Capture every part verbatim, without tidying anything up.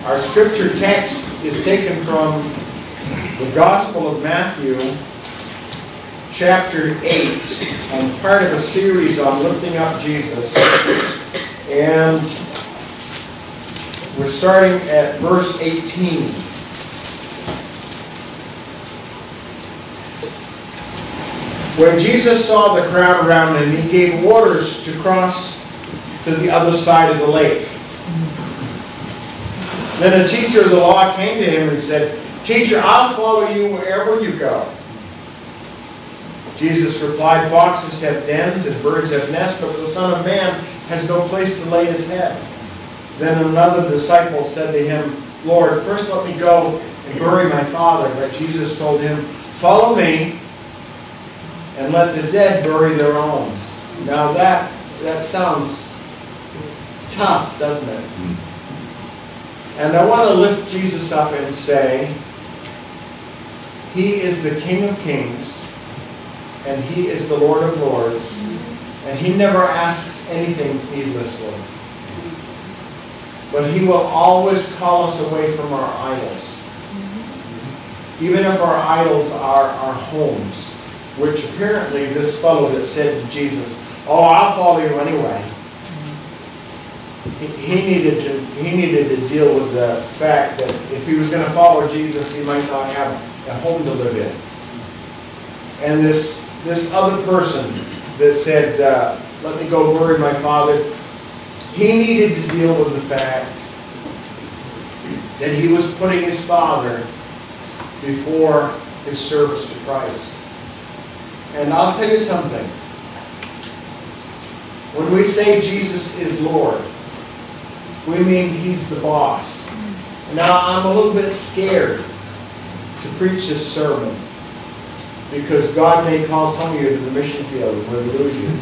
Our scripture text is taken from the Gospel of Matthew, chapter eight, and part of a series on lifting up Jesus. And we're starting at verse eighteen. When Jesus saw the crowd around him, he gave orders to cross to the other side of the lake. Then a teacher of the law came to him and said, "Teacher, I'll follow you wherever you go." Jesus replied, "Foxes have dens and birds have nests, but the Son of Man has no place to lay his head." Then another disciple said to him, "Lord, first let me go and bury my father." But Jesus told him, "Follow me and let the dead bury their own." Now that, that sounds tough, doesn't it? And I want to lift Jesus up and say, He is the King of Kings, and He is the Lord of Lords, and He never asks anything needlessly. But He will always call us away from our idols. Even if our idols are our homes, which apparently this fellow that said to Jesus, "Oh, I'll follow you anyway," he, he needed to he needed to deal with the fact that if he was going to follow Jesus, he might not have a home to live in. And this this other person that said, uh, "Let me go bury my father," he needed to deal with the fact that he was putting his father before his service to Christ. And I'll tell you something. When we say Jesus is Lord, we mean He's the boss. Now, I'm a little bit scared to preach this sermon because God may call some of you to the mission field and we'll lose you.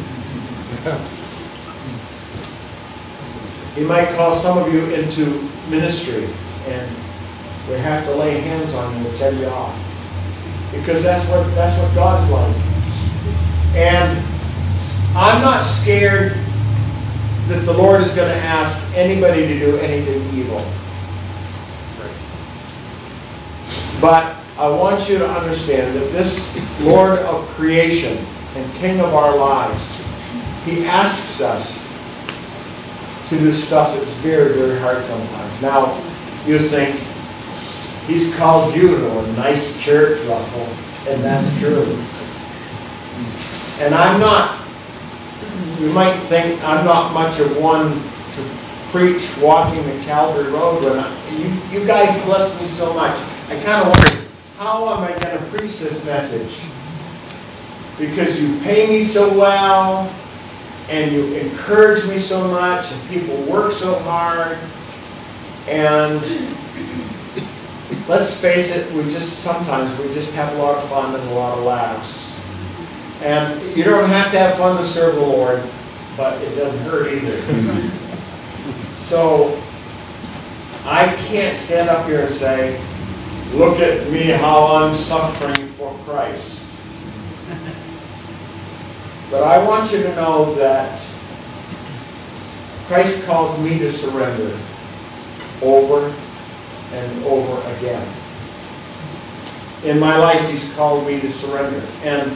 He might call some of you into ministry and we have to lay hands on you and send you off. Because that's what that's what God's like. And I'm not scared that the Lord is going to ask anybody to do anything evil. But I want you to understand that this Lord of creation and King of our lives, He asks us to do stuff that's very, very hard sometimes. Now, you think, He's called you to a nice church, Russell, and that's true. And I'm not, you might think I'm not much of one to preach walking the Calvary Road. When I, you, you guys bless me so much. I kind of wonder, how am I going to preach this message? Because you pay me so well, and you encourage me so much, and people work so hard, and let's face it, we just sometimes we just have a lot of fun and a lot of laughs. And you don't have to have fun to serve the Lord, but it doesn't hurt either. So I can't stand up here and say, "Look at me, how I'm suffering for Christ." But I want you to know that Christ calls me to surrender over and over again. In my life, He's called me to surrender. And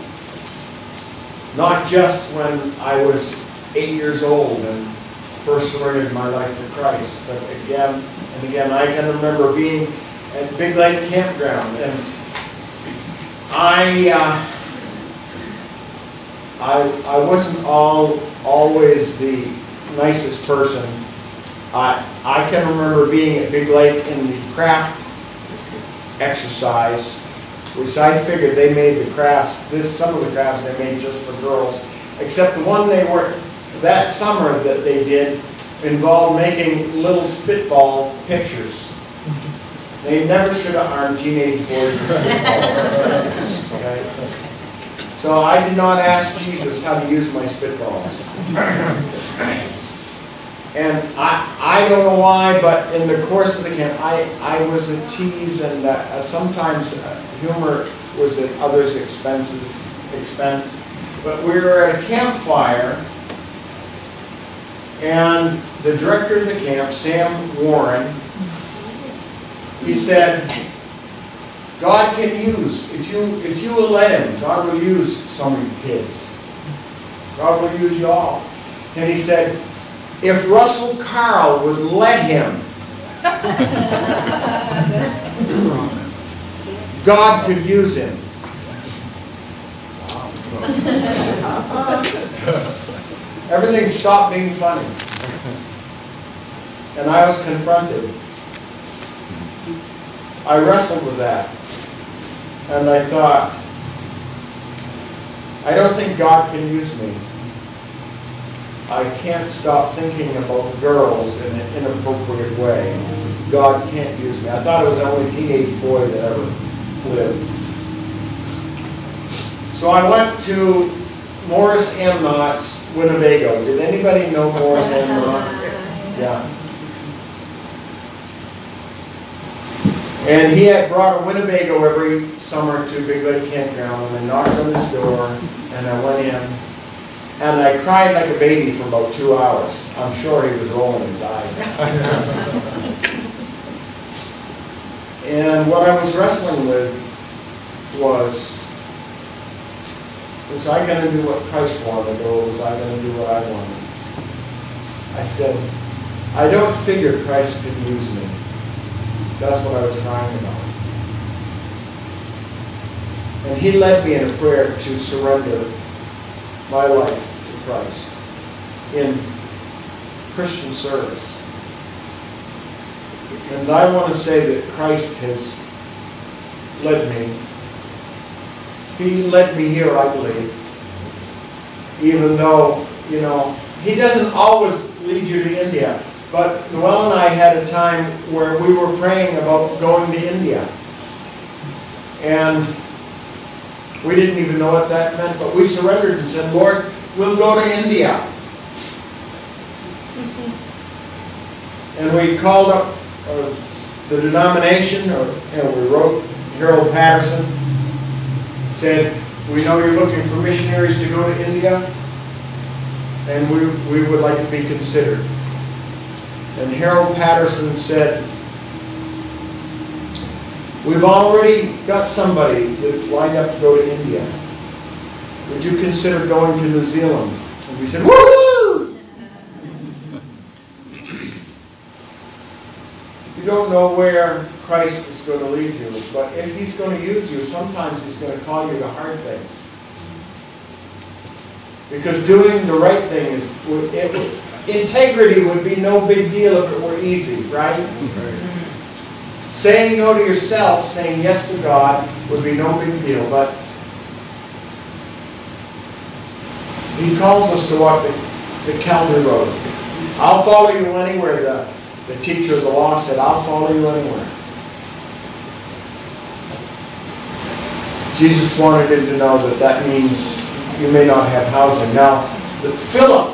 not just when I was eight years old and first surrendered my life to Christ, but again and again. I can remember being at Big Lake Campground, and I, uh, I, I wasn't all always the nicest person. I, I can remember being at Big Lake in the craft exercise, which I figured they made the crafts, this, some of the crafts they made just for girls, except the one they were, that summer that they did involved making little spitball pictures. They never should have armed teenage boys with spitballs. Okay? So I did not ask Jesus how to use my spitballs. And I, I don't know why, but in the course of the camp, I, I was a tease, and uh, sometimes uh, humor was at others' expenses, expense. But we were at a campfire, and the director of the camp, Sam Warren, He said, God can use, if you if you will let Him, God will use some of your kids. God will use you all. And he said, if Russell Carl would let Him, God could use him. Everything stopped being funny. And I was confronted. I wrestled with that. And I thought, I don't think God can use me. I can't stop thinking about girls in an inappropriate way. God can't use me. I thought it was the only teenage boy that ever lived. So I went to Morris Amnott's Winnebago. Did anybody know Morris Amnott? Yeah. And he had brought a Winnebago every summer to Big Lake Campground, and I knocked on his door, and I went in, and I cried like a baby for about two hours. I'm sure he was rolling his eyes. And what I was wrestling with was, was I going to do what Christ wanted, or was I going to do what I wanted? I said, I don't figure Christ could use me. That's what I was crying about. And he led me in a prayer to surrender my life to Christ in Christian service. And I want to say that Christ has led me. He led me here, I believe. Even though, you know, he doesn't always lead you to India. But Noel and I had a time where we were praying about going to India. And we didn't even know what that meant, but we surrendered and said, Lord, we'll go to India. And we called up uh, the denomination, or, and we wrote Harold Patterson, said, we know you're looking for missionaries to go to India, and we, we would like to be considered. And Harold Patterson said, we've already got somebody that's lined up to go to India. Would you consider going to New Zealand? And we said, woo-hoo! You don't know where Christ is going to lead you, but if He's going to use you, sometimes He's going to call you to hard things. Because doing the right thing is, it, integrity would be no big deal if it were easy, right? right? Saying no to yourself, saying yes to God would be no big deal, but He calls us to walk the, the Calvary Road. I'll follow you anywhere, the, the teacher of the law said, I'll follow you anywhere. Jesus wanted him to know that that means you may not have housing. Now, the Philip,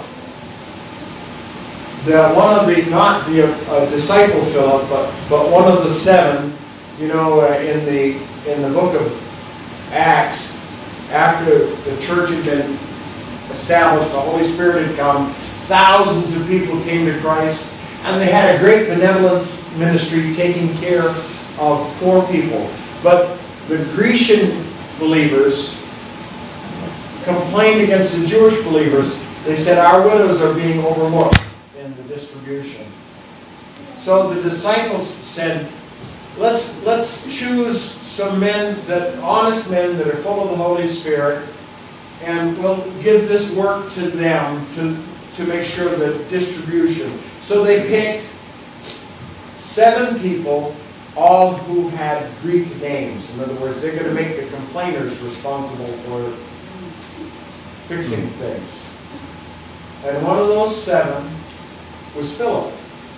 the one of the, not the uh, disciple Philip, but, but one of the seven, you know, uh, in the in the book of Acts, after the church had been established, the Holy Spirit had come, thousands of people came to Christ, and they had a great benevolence ministry taking care of poor people. But the Grecian believers complained against the Jewish believers. They said, our widows are being overlooked in the distribution. So the disciples said, let's let's choose some men, that honest men that are full of the Holy Spirit, and we'll give this work to them to, to make sure the distribution. So they picked seven people, all who had Greek names. In other words, they're going to make the complainers responsible for fixing things. And one of those seven was Philip.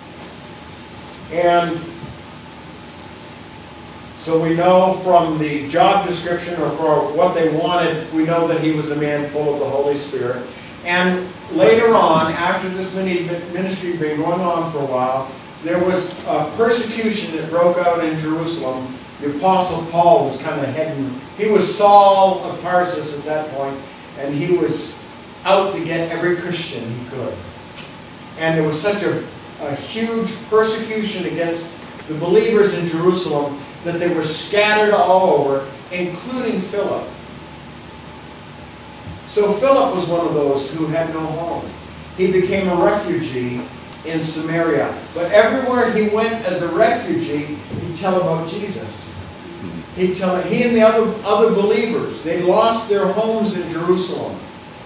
And so we know from the job description, or for what they wanted, we know that he was a man full of the Holy Spirit. And later on, after this ministry had been going on for a while, there was a persecution that broke out in Jerusalem. The Apostle Paul was kind of heading, he was Saul of Tarsus at that point, and he was out to get every Christian he could. And there was such a, a huge persecution against the believers in Jerusalem that they were scattered all over, including Philip. So Philip was one of those who had no home. He became a refugee in Samaria. But everywhere he went as a refugee, he'd tell about Jesus. He'd tell he and the other, other believers, they lost their homes in Jerusalem.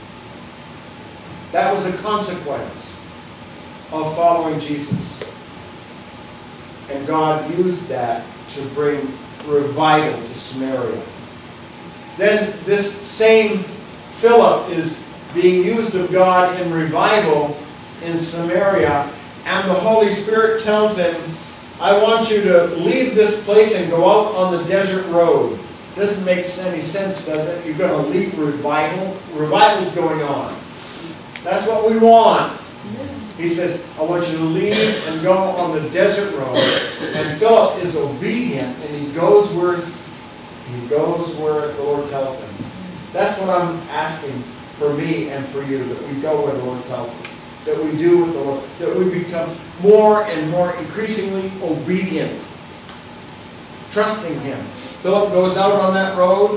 That was a consequence of following Jesus. And God used that to bring revival to Samaria. Then this same Philip is being used of God in revival in Samaria, and the Holy Spirit tells him, I want you to leave this place and go out on the desert road. Doesn't make any sense, does it? You're going to leave revival. Revival's going on. That's what we want. He says, I want you to leave and go on the desert road. And Philip is obedient, and he goes where he goes where the Lord tells him. That's what I'm asking for me and for you, that we go where the Lord tells us. That we do what the Lord, that we become more and more increasingly obedient, trusting Him. Philip goes out on that road,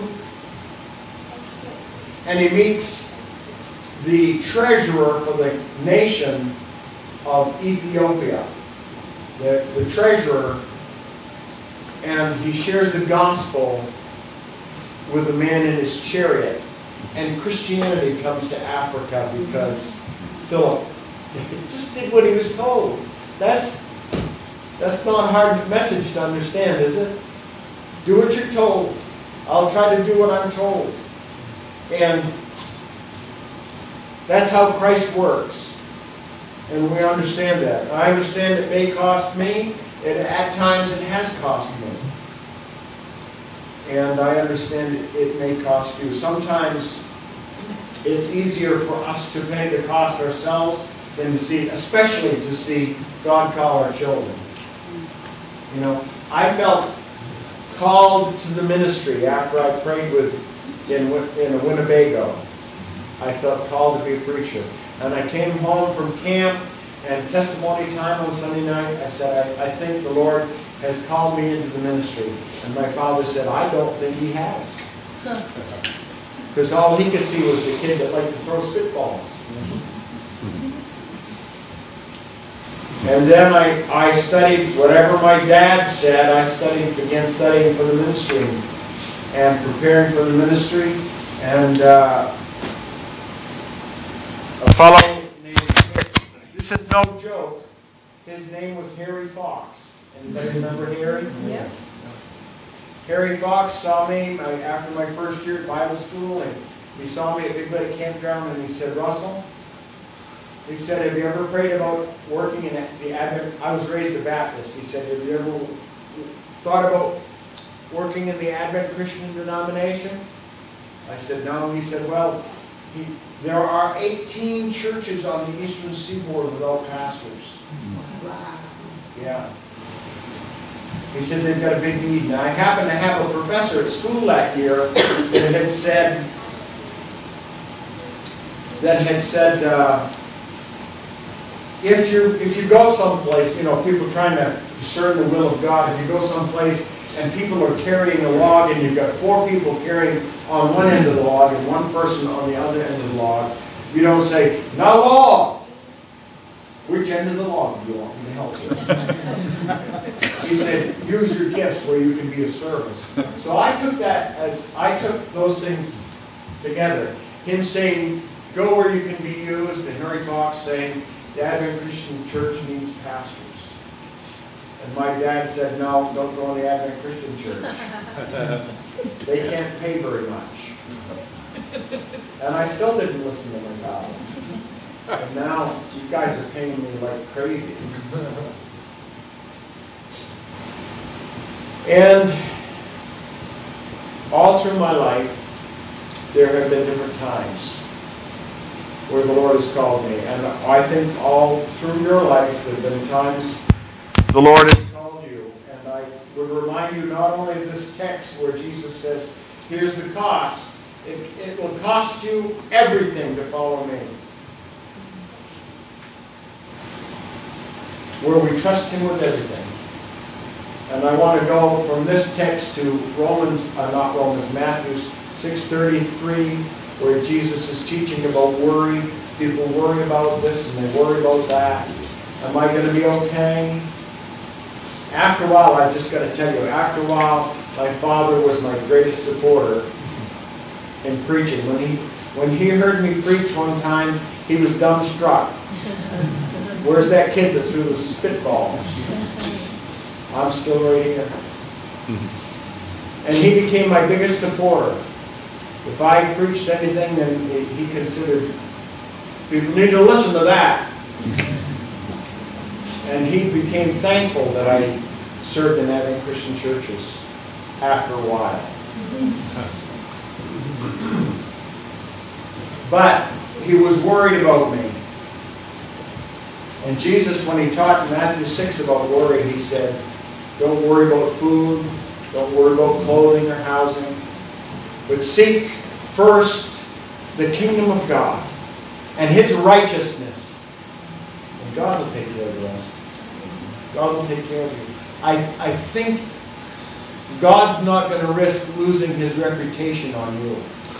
and he meets the treasurer for the nation of Ethiopia. The, the treasurer, and he shares the gospel with a man in his chariot. And Christianity comes to Africa because Philip just did what he was told. That's, that's not a hard message to understand, is it? Do what you're told. I'll try to do what I'm told. And that's how Christ works. And we understand that. I understand it may cost me, and at times it has cost me. And I understand it, it may cost you. Sometimes it's easier for us to pay the cost ourselves than to see, especially to see God call our children. You know, I felt called to the ministry after I prayed with in, in Winnebago. I felt called to be a preacher. And I came home from camp and testimony time on Sunday night. I said, I, I think the Lord has called me into the ministry. And my father said, I don't think He has. Because all he could see was the kid that liked to throw spitballs. And then I, I studied whatever my dad said. I studied, began studying for the ministry and preparing for the ministry. And uh, a fellow named, this is no joke, his name was Harry Fox. Anybody remember Harry? Yes. Harry Fox saw me my, after my first year at Bible school, and he saw me at Big Lake Campground, and he said, Russell, he said, have you ever prayed about working in the Advent? I was raised a Baptist. He said, have you ever thought about working in the Advent Christian denomination? I said, no. He said, well, he, there are eighteen churches on the Eastern Seaboard without pastors. Wow. Yeah. He said they've got a big need. Now, I happened to have a professor at school that year that had said, that had said, uh, if you if you go someplace, you know, people trying to discern the will of God, if you go someplace and people are carrying a log and you've got four people carrying on one end of the log and one person on the other end of the log, you don't say, now log! Which end of the log do you want me to help you? He said, use your gifts where you can be of service. So I took that as, I took those things together. Him saying, go where you can be used, and Harry Fox saying, the Advent Christian Church needs pastors. And my dad said, no, don't go in the Advent Christian Church. They can't pay very much. And I still didn't listen to my father. And now, you guys are paying me like crazy. And all through my life, there have been different times where the Lord has called me. And I think all through your life, there have been times the Lord has called you. And I would remind you not only of this text where Jesus says, here's the cost. It, it will cost you everything to follow me. Where we trust Him with everything. And I want to go from this text to Romans, uh, not Romans, Matthew six thirty-three, where Jesus is teaching about worry. People worry about this and they worry about that. Am I going to be okay? After a while, I just got to tell you, after a while, my father was my greatest supporter in preaching. When he, when he heard me preach one time, he was dumbstruck. Where's that kid that threw the spitballs? I'm still right here. And he became my biggest supporter. If I preached anything, then he considered people need to listen to that. And he became thankful that I served in Advent Christian churches after a while. But he was worried about me. And Jesus, when he taught in Matthew six about worry, he said, don't worry about food, don't worry about clothing or housing, but seek first the kingdom of God and His righteousness. And God will take care of the rest. God will take care of you. I, I think God's not going to risk losing His reputation on you.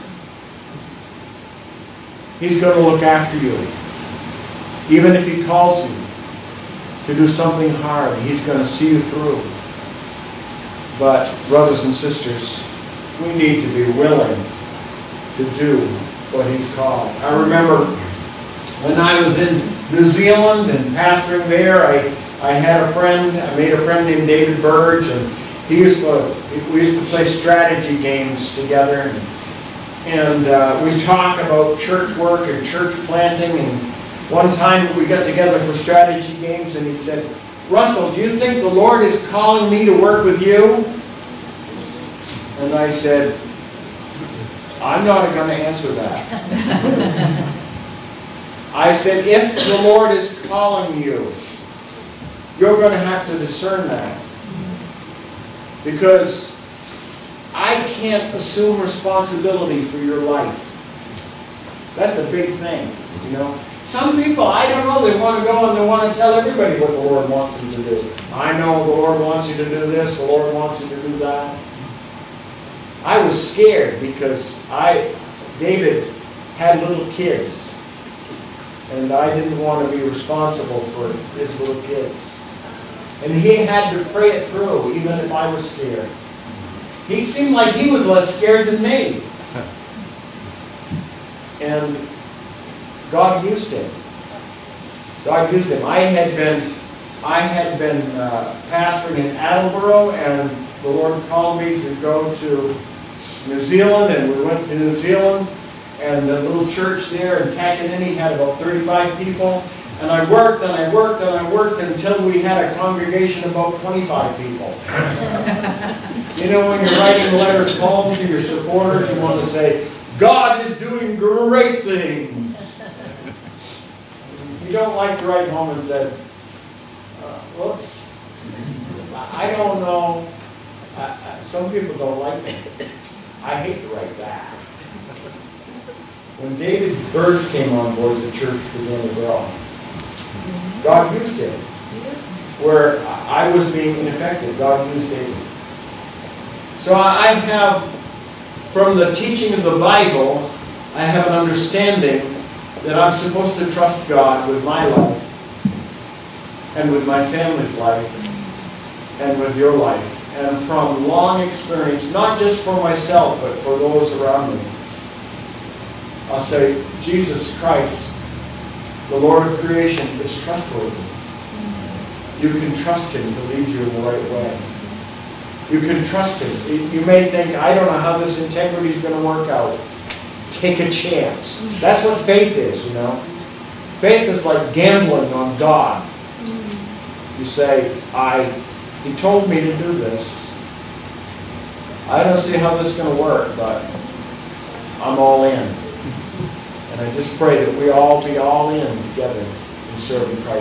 He's going to look after you. Even if He calls you to do something hard, He's going to see you through. But, brothers and sisters, we need to be willing to do what He's called. I remember when I was in New Zealand and pastoring there, I, I had a friend, I made a friend named David Burge, and he used to, we used to play strategy games together, and, and uh, we talk about church work and church planting. And one time we got together for strategy games, and he said, Russell, do you think the Lord is calling me to work with you? And I said, I'm not going to answer that. I said, if the Lord is calling you, you're going to have to discern that. Because I can't assume responsibility for your life. That's a big thing, you know. Some people, I don't know, they want to go and they want to tell everybody what the Lord wants them to do. I know the Lord wants you to do this, the Lord wants you to do that. I was scared because I, David had little kids, and I didn't want to be responsible for his little kids. And he had to pray it through, even if I was scared. He seemed like he was less scared than me. And God used him. God used him. I had been, I had been uh, pastoring in Attleboro, and the Lord called me to go to New Zealand, and we went to New Zealand, and the little church there in Takanini had about thirty-five people, and I worked and I worked and I worked until we had a congregation of about twenty-five people. You know, when you're writing letters home to your supporters, you want to say, God is doing great things. You don't like to write home and say, uh, whoops, I don't know. I, I, some people don't like me. I hate to write that. When David Burge came on board, the church began to grow. God used him. Where I was being ineffective, God used David. So I have, from the teaching of the Bible, I have an understanding that I'm supposed to trust God with my life, and with my family's life, and with your life. And from long experience, not just for myself, but for those around me, I'll say, Jesus Christ, the Lord of creation, is trustworthy. You can trust Him to lead you in the right way. You can trust Him. You may think, I don't know how this integrity is going to work out. Take a chance. That's what faith is, you know. Faith is like gambling on God. You say, I, He told me to do this. I don't see how this is going to work, but I'm all in. And I just pray that we all be all in together in serving Christ.